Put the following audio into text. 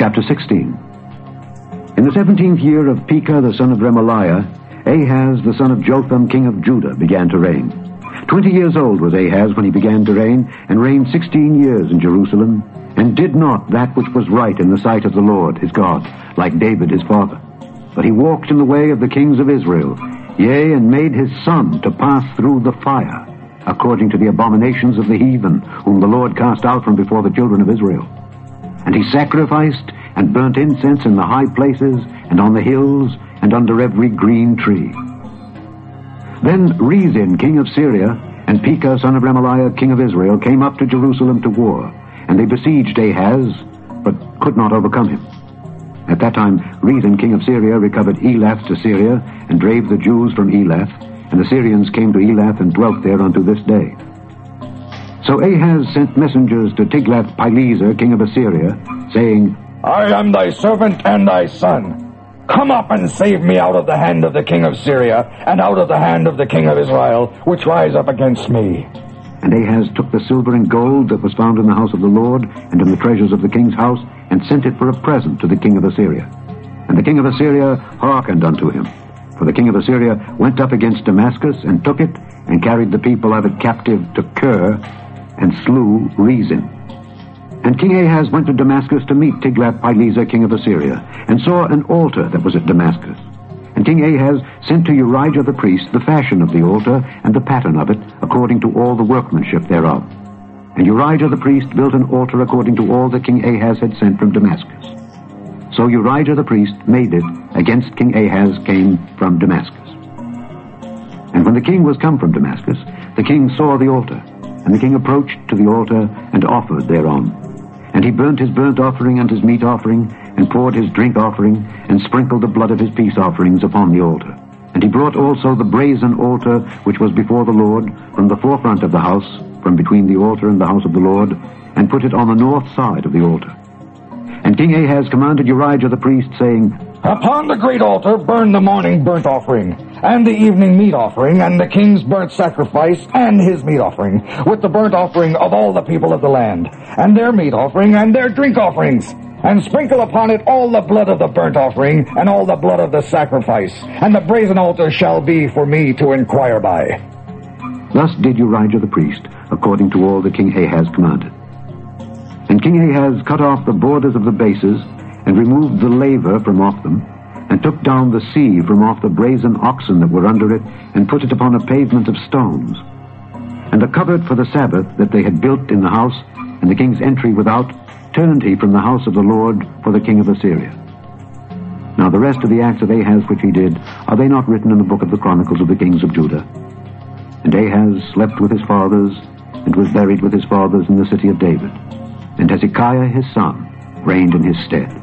Chapter 16. In the 17th year of Pekah the son of Remaliah, Ahaz the son of Jotham king of Judah began to reign. 20 years old was Ahaz when he began to reign, and reigned 16 years in Jerusalem, and did not that which was right in the sight of the Lord his God, like David his father. But he walked in the way of the kings of Israel, yea, and made his son to pass through the fire, according to the abominations of the heathen, whom the Lord cast out from before the children of Israel. And he sacrificed and burnt incense in the high places, and on the hills, and under every green tree. Then Rezin king of Syria, and Pekah son of Remaliah king of Israel, came up to Jerusalem to war, and they besieged Ahaz, but could not overcome him. At that time Rezin king of Syria recovered Elath to Syria, and drave the Jews from Elath, and the Syrians came to Elath and dwelt there unto this day. So Ahaz sent messengers to Tiglath-Pileser king of Assyria, saying, I am thy servant and thy son. Come up and save me out of the hand of the king of Syria, and out of the hand of the king of Israel, which rise up against me. And Ahaz took the silver and gold that was found in the house of the Lord, and in the treasures of the king's house, and sent it for a present to the king of Assyria. And the king of Assyria hearkened unto him. For the king of Assyria went up against Damascus, and took it, and carried the people of it captive to Kir, and slew Rezin. And King Ahaz went to Damascus to meet Tiglath-Pileser king of Assyria, and saw an altar that was at Damascus. And King Ahaz sent to Urijah the priest the fashion of the altar, and the pattern of it, according to all the workmanship thereof. And Urijah the priest built an altar according to all that King Ahaz had sent from Damascus. So Urijah the priest made it against King Ahaz came from Damascus. And when the king was come from Damascus, the king saw the altar, and the king approached to the altar, and offered thereon. And he burnt his burnt offering and his meat offering, and poured his drink offering, and sprinkled the blood of his peace offerings upon the altar. And he brought also the brazen altar which was before the Lord, from the forefront of the house, from between the altar and the house of the Lord, and put it on the north side of the altar. And King Ahaz commanded Urijah the priest, saying, Upon the great altar burn the morning burnt offering, and the evening meat offering, and the king's burnt sacrifice, and his meat offering, with the burnt offering of all the people of the land, and their meat offering, and their drink offerings, and sprinkle upon it all the blood of the burnt offering, and all the blood of the sacrifice, and the brazen altar shall be for me to inquire by. Thus did Urijah the priest, according to all that King Ahaz commanded. And King Ahaz cut off the borders of the bases, and removed the laver from off them, and took down the sea from off the brazen oxen that were under it, and put it upon a pavement of stones. And the cupboard for the Sabbath that they had built in the house, and the king's entry without, turned he from the house of the Lord for the king of Assyria. Now the rest of the acts of Ahaz which he did, are they not written in the book of the Chronicles of the kings of Judah? And Ahaz slept with his fathers, and was buried with his fathers in the city of David. And Hezekiah his son reigned in his stead.